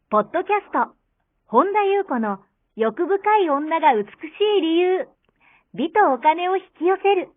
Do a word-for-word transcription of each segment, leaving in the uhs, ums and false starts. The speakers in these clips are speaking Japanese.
ポッドキャスト、本田裕子の欲深い女が美しい理由、美とお金を引き寄せる。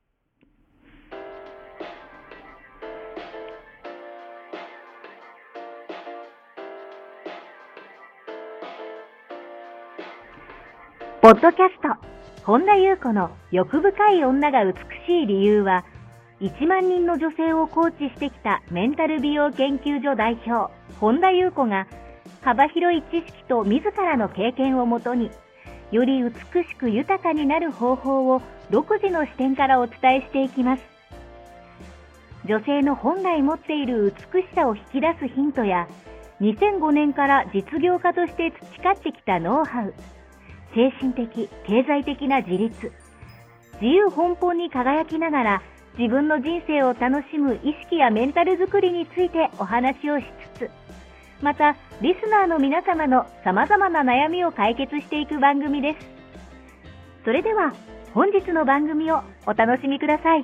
ポッドキャスト、本田裕子の欲深い女が美しい理由は、いちまんにんの女性をコーチしてきたメンタル美容研究所代表、本田裕子が、幅広い知識と自らの経験をもとに、より美しく豊かになる方法を独自の視点からお伝えしていきます。女性の本来持っている美しさを引き出すヒントや、にせんごねんから実業家として培ってきたノウハウ、精神的、経済的な自立、自由奔放に輝きながら自分の人生を楽しむ意識やメンタルづくりについてお話をしつつ、またリスナーの皆様の様々な悩みを解決していく番組です。それでは本日の番組をお楽しみください。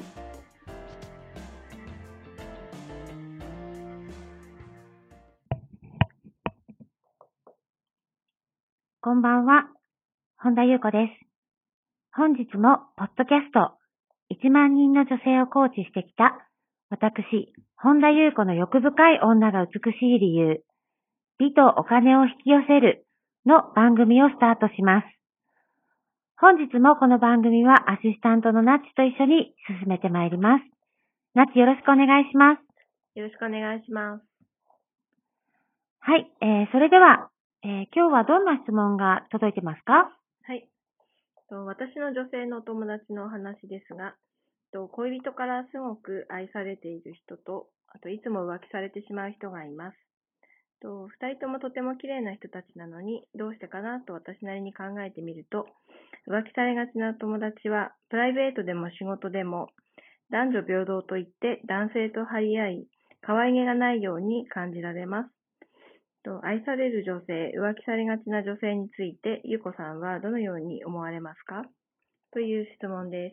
こんばんは、本田裕子です。本日もポッドキャストいちまんにんの女性をコーチしてきた私、本田裕子の欲深い女が美しい理由、美とお金を引き寄せるの番組をスタートします。本日もこの番組はアシスタントのナッチと一緒に進めてまいります。ナッチよろしくお願いします。 よろしくお願いします。 はい、えー、それでは、えー、今日はどんな質問が届いてますか？ はい。私の女性のお友達のお話ですが、恋人からすごく愛されている人と、あといつも浮気されてしまう人がいます。と二人ともとても綺麗な人たちなのに、どうしてかなと私なりに考えてみると、浮気されがちな友達は、プライベートでも仕事でも、男女平等といって男性と張り合い、可愛げがないように感じられます。と愛される女性、浮気されがちな女性について、ゆうこさんはどのように思われますか？という質問です。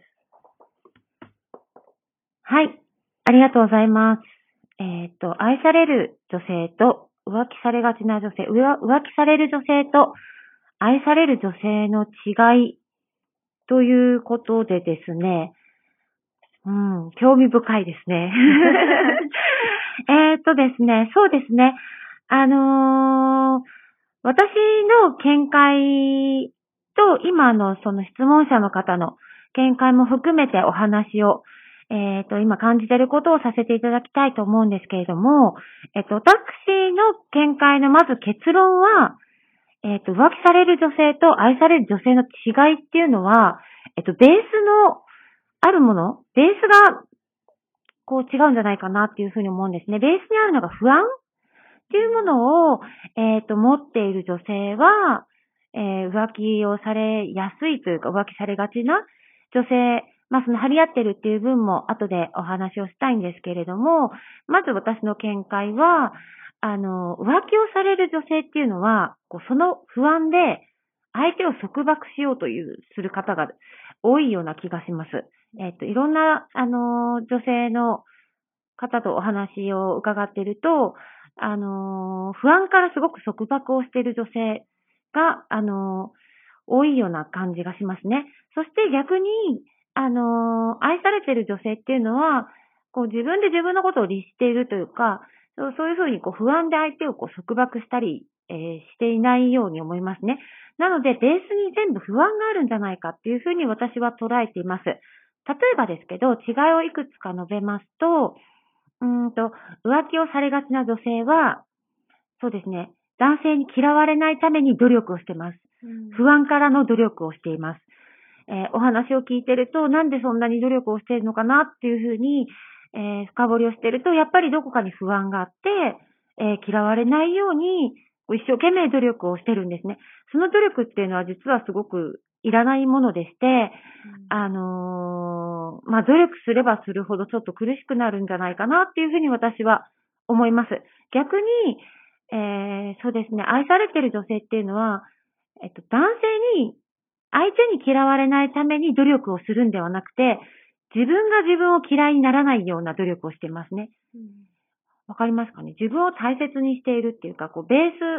はい、ありがとうございます。えっと、愛される女性と、浮気されがちな女性、浮気される女性と愛される女性の違いということでですね、うん、興味深いですね。えっとですね、そうですね、あのー、私の見解と今のその質問者の方の見解も含めてお話をえっと、今感じていることをさせていただきたいと思うんですけれども、えっと、私の見解のまず結論は、えっと、浮気される女性と愛される女性の違いっていうのは、えっと、ベースのあるもの、ベースがこう違うんじゃないかなっていうふうに思うんですね。ベースにあるのが不安っていうものを、えっと、持っている女性は、えー、浮気をされやすいというか、浮気されがちな女性、まあ、その張り合ってるっていう分も後でお話をしたいんですけれども、まず私の見解は、あの、浮気をされる女性っていうのは、こうその不安で相手を束縛しようという、する方が多いような気がします。えっと、いろんな、あの、女性の方とお話を伺っていると、あの、不安からすごく束縛をしている女性が、あの、多いような感じがしますね。そして逆に、あの、愛されている女性っていうのは、こう自分で自分のことを律しているというか、そうそういうふうにこう不安で相手をこう束縛したり、えーしていないように思いますね。なので、ベースに全部不安があるんじゃないかっていうふうに私は捉えています。例えばですけど、違いをいくつか述べますと、うーんと、浮気をされがちな女性は、そうですね、男性に嫌われないために努力をしています。不安からの努力をしています。えーお話を聞いてると、なんでそんなに努力をしているのかなっていうふうに、えー深掘りをしてると、やっぱりどこかに不安があって、えー嫌われないように、こう一生懸命努力をしてるんですね。その努力っていうのは実はすごくいらないものでして、あのーまあ、努力すればするほどちょっと苦しくなるんじゃないかなっていうふうに私は思います。逆に、えーそうですね、愛されてる女性っていうのは、えっと、男性に、相手に嫌われないために努力をするんではなくて、自分が自分を嫌いにならないような努力をしていますね。わかりますかね？自分を大切にしているっていうか、こう、ベース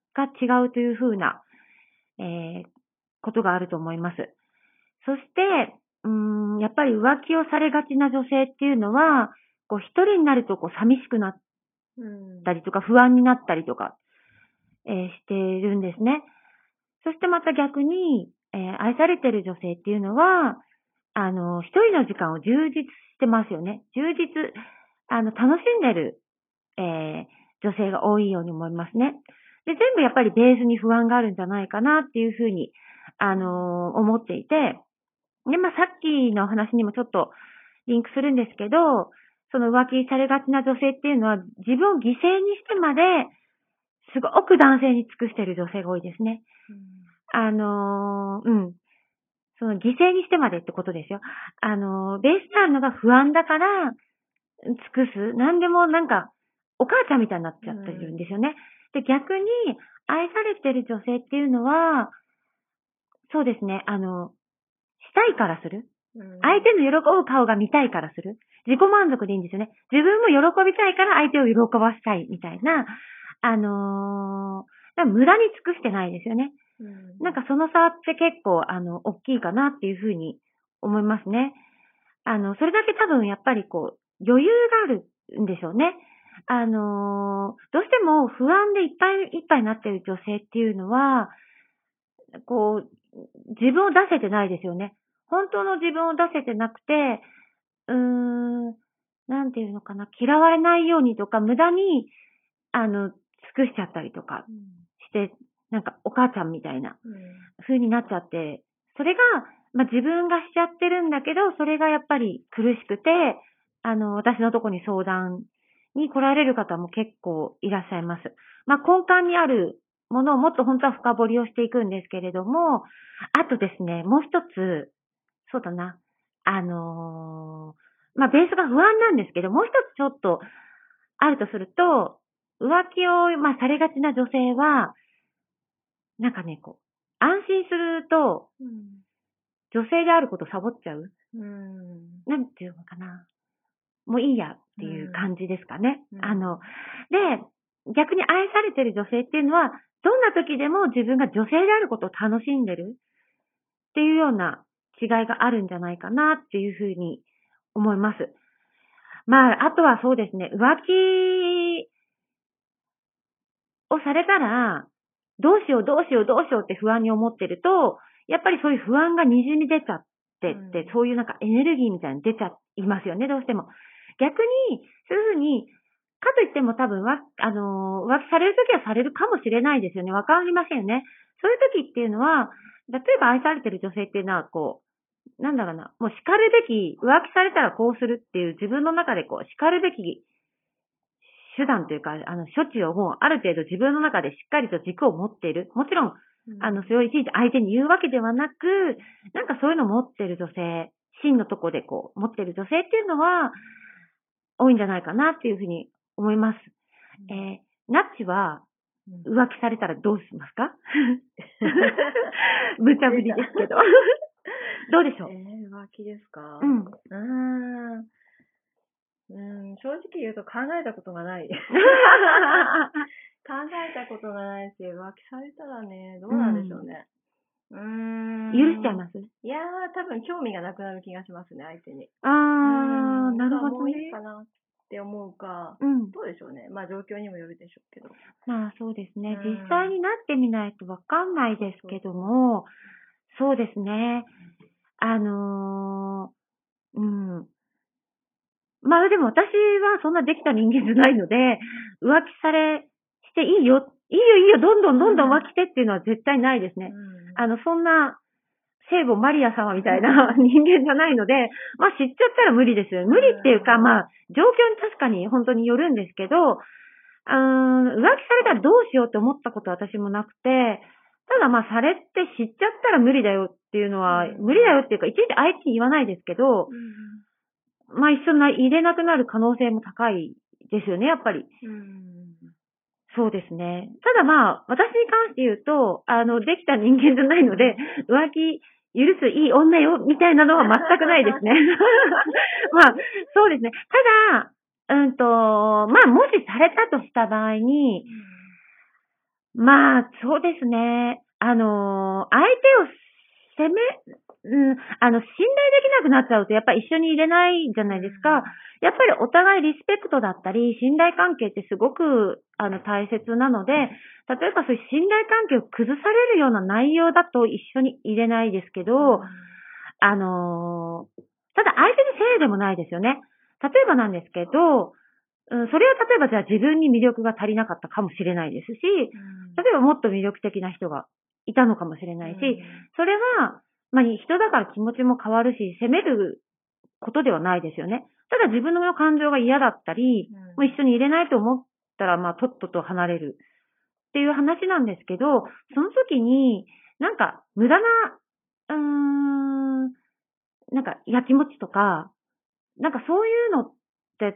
が違うというふうな、えー、ことがあると思います。そして、うーん、やっぱり浮気をされがちな女性っていうのは、こう一人になるとこう寂しくなったりとか不安になったりとか、えー、しているんですね。そしてまた逆に、えー、愛されている女性っていうのは、あの、一人の時間を充実してますよね。充実、あの、楽しんでる、えー、女性が多いように思いますね。で、全部やっぱりベースに不安があるんじゃないかなっていうふうに、あのー、思っていて、で、まあ、さっきの話にもちょっとリンクするんですけど、その浮気されがちな女性っていうのは自分を犠牲にしてまで、すごく男性に尽くしている女性が多いですね。うん、あのー、うん。その犠牲にしてまでってことですよ。あのー、ベースにあるのが不安だから、尽くす。何でもなんか、お母ちゃんみたいになっちゃってるんですよね。うん、で、逆に、愛されてる女性っていうのは、そうですね、あの、したいからする。うん、相手の喜ぶ顔が見たいからする。自己満足でいいんですよね。自分も喜びたいから相手を喜ばしたいみたいな、あのー、無駄に尽くしてないですよね。うん、なんかその差って結構、あの、大きいかなっていうふうに思いますね。あの、それだけ多分やっぱりこう、余裕があるんでしょうね。あのー、どうしても不安でいっぱいいっぱいになっている女性っていうのは、こう、自分を出せてないですよね。本当の自分を出せてなくて、うーん、なんていうのかな、嫌われないようにとか、無駄に、あの、尽くしちゃったりとかして、うん、なんかお母ちゃんみたいな風になっちゃって、それが、まあ、自分がしちゃってるんだけど、それがやっぱり苦しくて、あの、私のとこに相談に来られる方も結構いらっしゃいます。まあ、根幹にあるものをもっと本当は深掘りをしていくんですけれども、あとですね、もう一つ、そうだな、あのー、まあ、ベースが不安なんですけど、もう一つちょっとあるとすると、浮気を、まあ、されがちな女性は、なんかね、こう、安心すると、うん、女性であることをサボっちゃう。うん、なんていうのかな。もういいやっていう感じですかね。うん、あの、で、逆に愛されてる女性っていうのは、どんな時でも自分が女性であることを楽しんでるっていうような違いがあるんじゃないかなっていうふうに思います。まあ、あとはそうですね、浮気をされたら、どうしようどうしようどうしようって不安に思ってると、やっぱりそういう不安がにじみ出ちゃってって、うん、そういうなんかエネルギーみたいに出ちゃいますよね、どうしても。逆に、そういうふうに、かといっても多分わ、あのー、浮気されるときはされるかもしれないですよね。わかりませんよね。そういうときっていうのは、例えば愛されてる女性っていうのは、こう、なんだろうな、もう叱るべき、浮気されたらこうするっていう自分の中でこう、叱るべき手段というか、あの、処置をもうある程度自分の中でしっかりと軸を持っている。もちろん、あの、それをいちいち相手に言うわけではなく、なんかそういうのを持っている女性、真のとこでこう、持っている女性っていうのは、多いんじゃないかなっていうふうに思います。うん、えー、ナッチは、浮気されたらどうしますか？無茶ぶりですけど。どうでしょう？ えー、浮気ですか？ うん。 うーん。うん、正直言うと考えたことがない。考えたことがないし、浮気されたらね、どうなんでしょうね。うーん。 許しちゃいます？ いやー、多分興味がなくなる気がしますね、相手に。 あー、なるほどね。 もういいかなって思うか、うん、どうでしょうね。まあ状況にもよるでしょうけど。 まあそうですね。実際になってみないとわかんないですけども、そうですね。あのー、うん。まあでも私はそんなできた人間じゃないので、浮気されしていいよ、いいよいいよ、どんどんどんどん浮気してっていうのは絶対ないですね。うん、あの、そんな、聖母マリア様みたいな人間じゃないので、まあ知っちゃったら無理ですよ。無理っていうか、まあ、状況に確かに本当によるんですけど、うーん、浮気されたらどうしようって思ったことは私もなくて、ただまあ、されって知っちゃったら無理だよっていうのは、うん、無理だよっていうか、いちいち相手に言わないですけど、うん、まあ一緒に入れなくなる可能性も高いですよね、やっぱり。うん、そうですね。ただまあ、私に関して言うと、あの、できた人間じゃないので、浮気許すいい女よ、みたいなのは全くないですね。まあ、そうですね。ただ、うんと、まあ、もしされたとした場合に、 まあ、そうですね。あの、相手を責め、うん、あの、信頼できなくなっちゃうと、やっぱり一緒にいれないじゃないですか。やっぱりお互いリスペクトだったり、信頼関係ってすごく、あの、大切なので、例えばそういう信頼関係を崩されるような内容だと一緒にいれないですけど、あの、ただ相手のせいでもないですよね。例えばなんですけど、うん、それは例えばじゃあ自分に魅力が足りなかったかもしれないですし、例えばもっと魅力的な人がいたのかもしれないし、それは、まあ人だから気持ちも変わるし、責めることではないですよね。ただ自分の感情が嫌だったり、もう一緒にいれないと思ったら、まあとっとと離れるっていう話なんですけど、その時に、なんか無駄な、うーん、なんかやきもちとか、なんかそういうのって、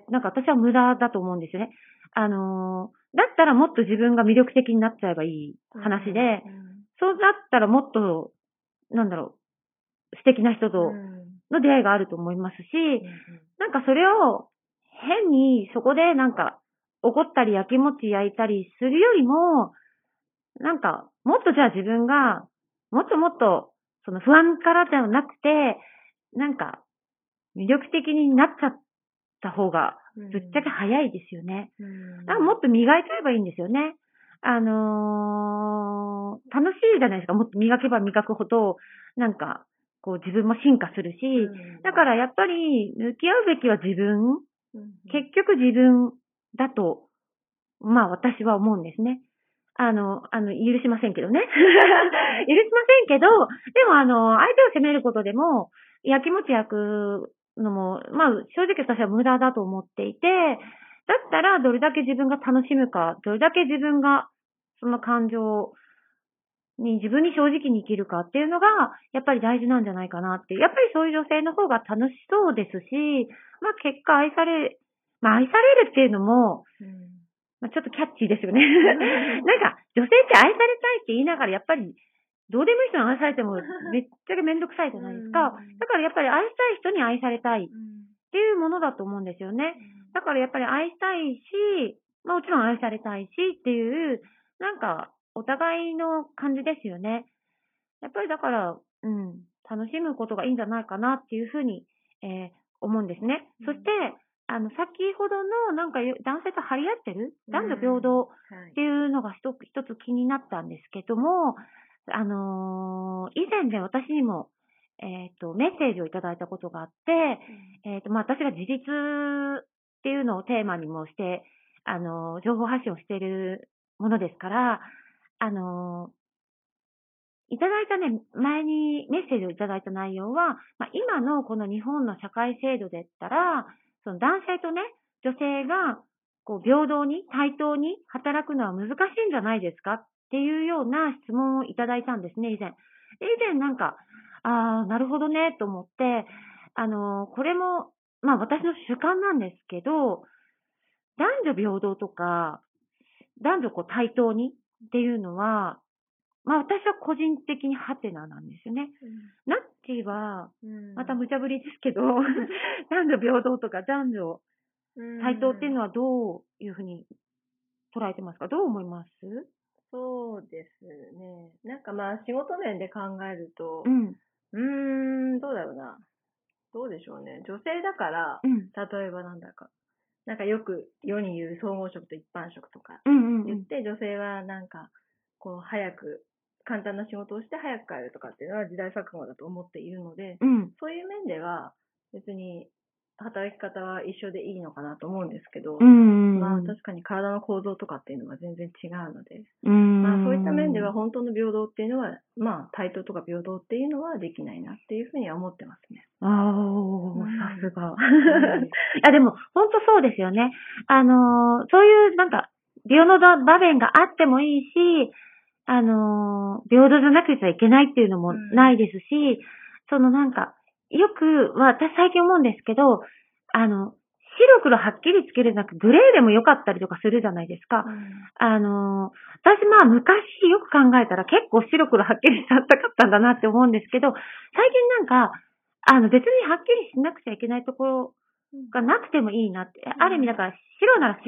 なんか私は無駄だと思うんですよね。あのー、だったらもっと自分が魅力的になっちゃえばいい話で、そうだったらもっと、なんだろう、素敵な人との出会いがあると思いますし、なんかそれを変にそこでなんか怒ったり焼きもち焼いたりするよりも、なんかもっとじゃあ自分がもっともっとその不安からではなくて、なんか魅力的になっちゃった方がぶっちゃけ早いですよね。だからもっと磨いちゃえばいいんですよね。あのー、楽しいじゃないですか。もっと磨けば磨くほど、なんか、こう自分も進化するし、だからやっぱり向き合うべきは自分、結局自分だと、まあ私は思うんですね。あの、あの、許しませんけどね。許しませんけど、でもあの、相手を責めることでも、やきもち焼くのも、まあ正直私は無駄だと思っていて、だったらどれだけ自分が楽しむか、どれだけ自分がその感情に自分に正直に生きるかっていうのが、やっぱり大事なんじゃないかなっていう。やっぱりそういう女性の方が楽しそうですし、まあ結果愛され、まあ愛されるっていうのも、まあ、ちょっとキャッチーですよね。なんか、女性って愛されたいって言いながら、やっぱり、どうでもいい人に愛されてもめっちゃめんどくさいじゃないですか。だからやっぱり愛したい人に愛されたいっていうものだと思うんですよね。だからやっぱり愛したいし、まあもちろん愛されたいしっていう、なんか、お互いの感じですよね。やっぱりだから、うん、楽しむことがいいんじゃないかなっていうふうに、えー、思うんですね。そして、あの、先ほどの、なんか、男性と張り合ってる男女平等っていうのが一つ、一つ気になったんですけども、あのー、以前で私にも、えっと、メッセージをいただいたことがあって、えっと、まあ、私が自立っていうのをテーマにもして、あのー、情報発信をしているものですから、あのー、いただいたね、前にメッセージをいただいた内容は、まあ、今のこの日本の社会制度で言ったら、その男性とね、女性がこう平等に、対等に働くのは難しいんじゃないですかっていうような質問をいただいたんですね、以前。で以前なんか、ああ、なるほどね、と思って、あの、これも、まあ私の主観なんですけど、男女平等とか、男女こう対等にっていうのは、まあ私は個人的にハテナなんですよね。うん、ナッチは、また無茶ぶりですけど、男女平等とか男女対等っていうのはどういうふうに捉えてますか？どう思います？ そうですね。なんかまあ仕事面で考えると、 うん、 うーん、どうだろうな。どうでしょうね。女性だから、 うん、 例えばなんだか、なんかよく世に言う総合職と一般職とかうんうんうん、 言って、女性はなんか、こう早く、簡単な仕事をして早く帰るとかっていうのは時代錯誤だと思っているので、 うん、 そういう面では別に働き方は一緒でいいのかなと思うんですけど、 うんうんうん、 まあ確かに体の構造とかっていうのは全然違うので、 うん、 まあそういった面では本当の平等っていうのは、まあ対等とか平等っていうのはできないなっていうふうには思ってますね。 ああ、さすが。いやでも、本当そうですよね。あのー、そういうなんか、平等な場面があってもいいし、あのー、平等じゃなくちゃいけないっていうのもないですし、うん、そのなんか、よく、まあ私最近思うんですけど、あの、白黒はっきりつけるなくグレーでもよかったりとかするじゃないですか。うん、あのー、私まあ昔よく考えたら結構白黒はっきりさせたかったんだなって思うんですけど、最近なんか、あの別にはっきりしなくちゃいけないところがなくてもいいなって。ある意味だから白なら白。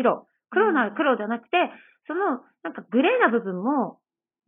黒な、黒じゃなくて、その、なんかグレーな部分も、 うん、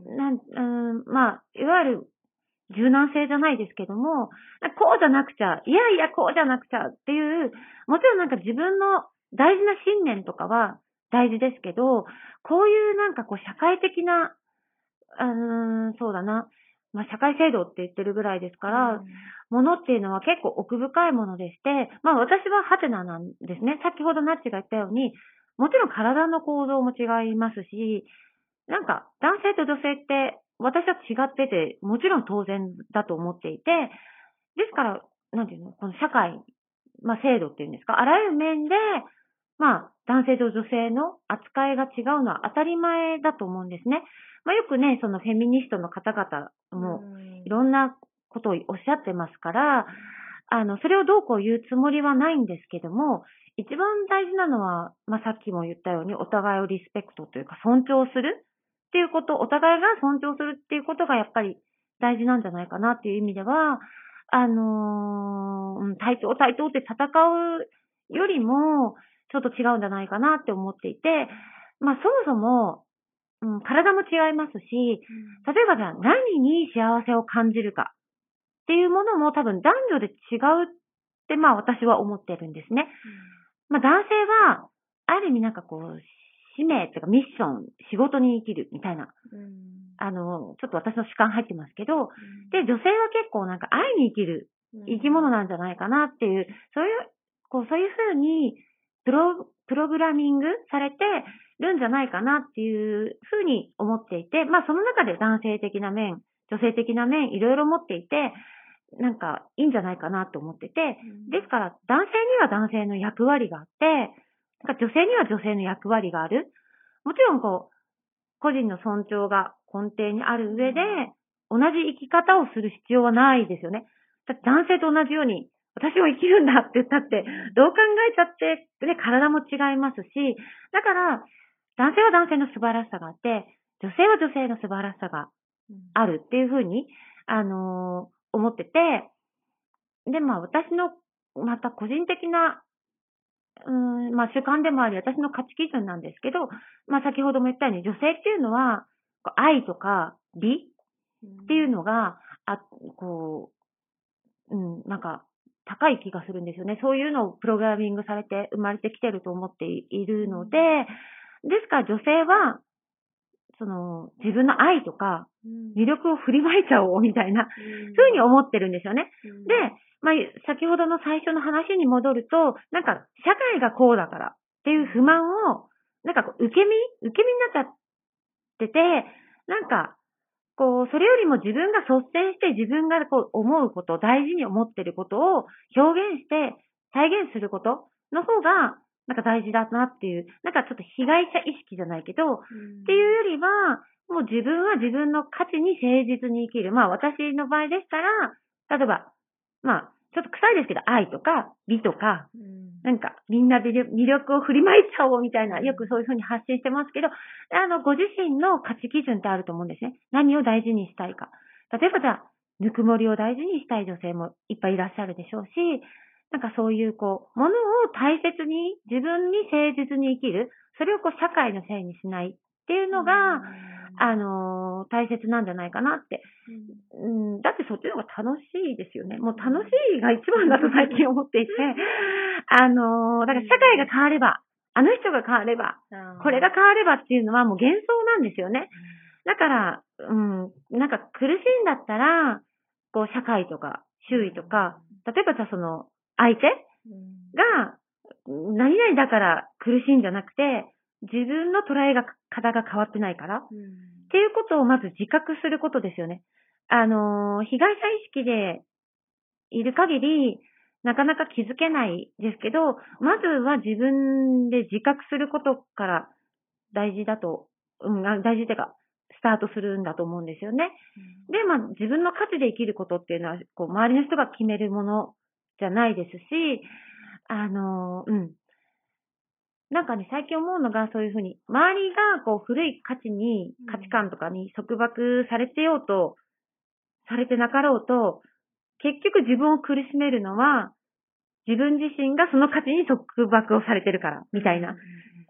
なん、うん、まあ、いわゆる柔軟性じゃないですけども、こうじゃなくちゃ、いやいやこうじゃなくちゃっていう、もちろんなんか自分の大事な信念とかは大事ですけど、こういうなんかこう社会的な、うーん、そうだな、まあ社会制度って言ってるぐらいですから、 うん、 ものっていうのは結構奥深いものでして、まあ私はハテナなんですね。先ほどナッチが言ったように、もちろん体の構造も違いますし、なんか男性と女性って私は違ってて、もちろん当然だと思っていて、ですから、なんていうの、この社会、まあ制度っていうんですか、あらゆる面で、まあ男性と女性の扱いが違うのは当たり前だと思うんですね。まあよくね、そのフェミニストの方々もいろんなことをおっしゃってますから、あの、それをどうこう言うつもりはないんですけども、一番大事なのは、まあさっきも言ったようにお互いをリスペクトというか尊重するっていうこと、お互いが尊重するっていうことがやっぱり大事なんじゃないかなっていう意味では、あのー、うん対等対等って戦うよりも、ちょっと違うんじゃないかなって思っていて、まあそもそも、うん、体も違いますし、例えばじゃあ何に幸せを感じるかっていうものも多分男女で違うってまあ私は思ってるんですね。まあ男性は、ある意味なんかこう、使命っていうかミッション、仕事に生きるみたいな、 うん、 あの、ちょっと私の主観入ってますけど、 うん、 で、女性は結構なんか愛に生きる生き物なんじゃないかなっていう、そういう、こう、そういうふうに、プロ、プログラミングされてるんじゃないかなっていうふうに思っていて、まあその中で男性的な面、女性的な面、いろいろ持っていて、なんかいいんじゃないかなと思ってて、ですから男性には男性の役割があって、なんか女性には女性の役割がある。もちろんこう、個人の尊重が根底にある上で、同じ生き方をする必要はないですよね。だって男性と同じように、私は生きるんだって言ったって、どう考えちゃって、ね、体も違いますし、だから、男性は男性の素晴らしさがあって、女性は女性の素晴らしさがあるっていうふうに、あのー思ってて、で、まあ私の、また個人的な、うーん、まあ主観でもあり、私の価値基準なんですけど、まあ先ほども言ったように、女性っていうのは、こう愛とか美っていうのが、あ、こう、うん、なんか、高い気がするんですよね。そういうのをプログラミングされて生まれてきてると思っているので、ですから女性は、その、自分の愛とか、魅力を振りまいちゃおうみたいな、そういうふうに思ってるんですよね。で、まあ、先ほどの最初の話に戻ると、なんか、社会がこうだからっていう不満を、なんかこう、受け身受け身になっちゃってて、なんか、こう、それよりも自分が率先して自分がこう思うこと、大事に思ってることを表現して再現することの方が、なんか大事だなっていう、なんかちょっと被害者意識じゃないけど、っていうよりは、もう自分は自分の価値に誠実に生きる。まあ私の場合でしたら、例えば、まあ、ちょっと臭いですけど、愛とか美とか、なんかみんなで魅力を振りまいちゃおうみたいな、よくそういうふうに発信してますけど、あの、ご自身の価値基準ってあると思うんですね。何を大事にしたいか。例えばじゃあ、ぬくもりを大事にしたい女性もいっぱいいらっしゃるでしょうし、なんかそういうこう、ものを大切に、自分に誠実に生きる。それをこう、社会のせいにしないっていうのが、あのー、大切なんじゃないかなって。うん、だってそっちの方が楽しいですよね。もう楽しいが一番だと最近思っていて、あのー、だから社会が変われば、あの人が変われば、これが変わればっていうのはもう幻想なんですよね。だから、うん、なんか苦しいんだったら、こう社会とか周囲とか、例えばじゃあその相手が何々だから苦しいんじゃなくて、自分の捉え方が変わってないから、っていうことをまず自覚することですよね。あのー、被害者意識でいる限り、なかなか気づけないですけど、まずは自分で自覚することから大事だと、うん、大事っていうか、スタートするんだと思うんですよね。うん、で、まあ自分の価値で生きることっていうのは、こう、周りの人が決めるものじゃないですし、あの、うん。なんかね、最近思うのがそういうふうに、周りがこう古い価値に、価値観とかに束縛されてようと、されてなかろうと、結局自分を苦しめるのは、自分自身がその価値に束縛をされてるから、みたいな。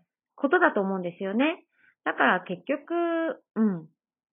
ことだと思うんですよね。だから結局、うん。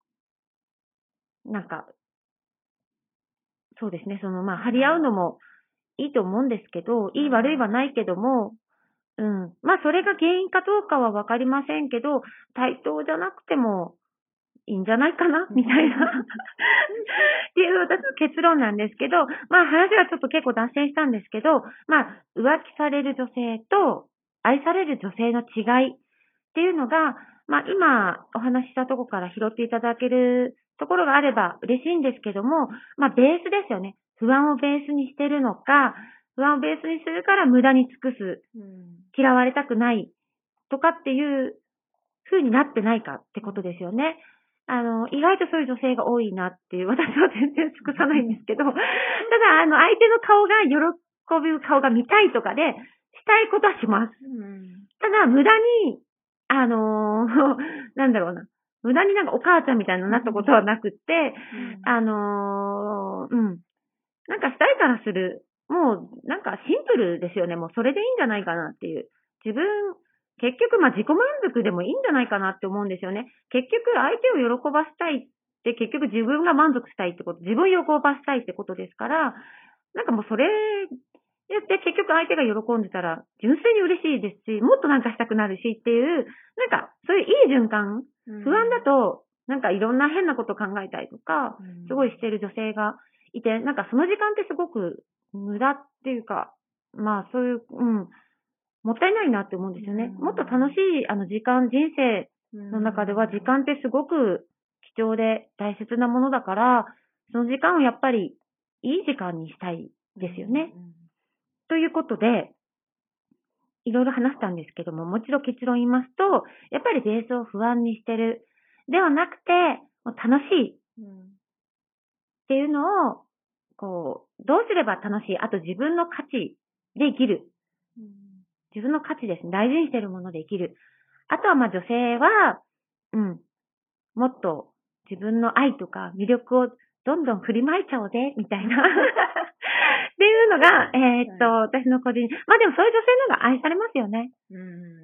なんか、そうですね、その、まあ、張り合うのもいいと思うんですけど、いい悪いはないけども、うん。まあ、それが原因かどうかはわかりませんけど、対等じゃなくてもいいんじゃないかなみたいなっていう私の結論なんですけど、まあ話はちょっと結構脱線したんですけど、まあ浮気される女性と愛される女性の違いっていうのが、まあ今お話ししたところから拾っていただけるところがあれば嬉しいんですけども、まあベースですよね。不安をベースにしてるのか、不安をベースにするから無駄に尽くす、嫌われたくないとかっていう風になってないかってことですよね。あの、意外とそういう女性が多いなっていう、私は全然尽くさないんですけど、ただ、あの、相手の顔が喜ぶ顔が見たいとかで、したいことはします。 うん、 ただ、無駄に、あのー、なんだろうな、無駄になんかお母ちゃんみたいになったことはなくって、 うん、 あのー、うん。なんかしたいからする。もう、なんかシンプルですよね。もうそれでいいんじゃないかなっていう。自分、結局、まあ自己満足でもいいんじゃないかなって思うんですよね。結局、相手を喜ばしたいって、結局自分が満足したいってこと、自分を喜ばしたいってことですから、なんかもうそれやって結局相手が喜んでたら、純粋に嬉しいですし、もっとなんかしたくなるしっていう、なんかそういういい循環、不安だと、なんかいろんな変なこと考えたりとか、すごいしてる女性がいて、なんかその時間ってすごく無駄っていうか、まあそういう、うん、もったいないなって思うんですよね。もっと楽しい、あの時間、人生の中では時間ってすごく貴重で大切なものだから、その時間をやっぱりいい時間にしたいですよね。ということで、いろいろ話したんですけども、もう一度結論言いますと、やっぱりベースを不安にしてる。ではなくて、もう楽しいっていうのを、こう、どうすれば楽しい、あと自分の価値で生きる。自分の価値ですね。大事にしてるもので生きる。あとはまあ女性は、うん、もっと自分の愛とか魅力をどんどん振りまいちゃおうぜ、みたいな。っていうのが、えー、っと、はい、私の個人。まあでもそういう女性の方が愛されますよね。 うん。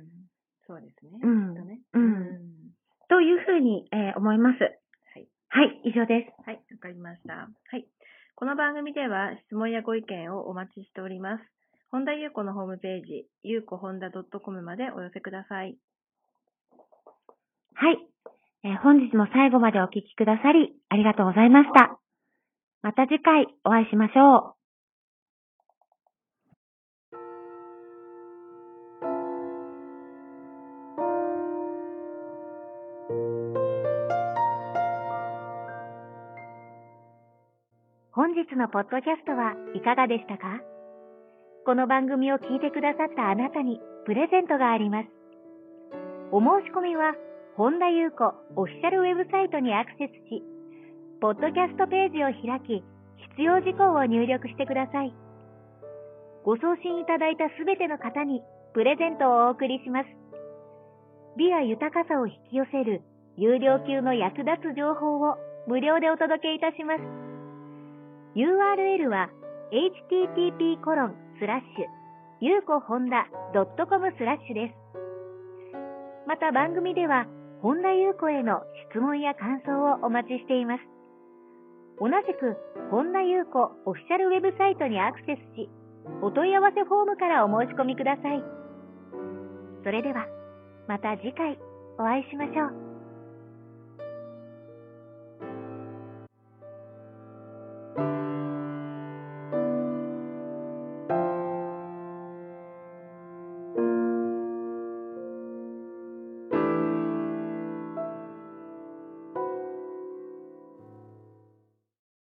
そうですね。 うん。 ね、 うん。というふうに、えー、思います。はい。はい、以上です。 はい、わかりました。はい。この番組では質問やご意見をお待ちしております。本田裕子のホームページ、ゆうこほんだ .com までお寄せください。 はい。えー、本日も最後までお聞きくださり、ありがとうございました。また次回お会いしましょう。本日のポッドキャストはいかがでしたか？この番組を聞いてくださったあなたにプレゼントがあります。お申し込みは、本田裕子オフィシャルウェブサイトにアクセスし、ポッドキャストページを開き、必要事項を入力してください。ご送信いただいたすべての方にプレゼントをお送りします。美や豊かさを引き寄せる有料級の役立つ情報を無料でお届けいたします。ユーアールエル は エイチティーティーピーコロンスラッシュゆうこほんだ .com スラッシュです。また番組では本田裕子への質問や感想をお待ちしています。同じく本田裕子オフィシャルウェブサイトにアクセスし、お問い合わせフォームからお申し込みください。それではまた次回お会いしましょう。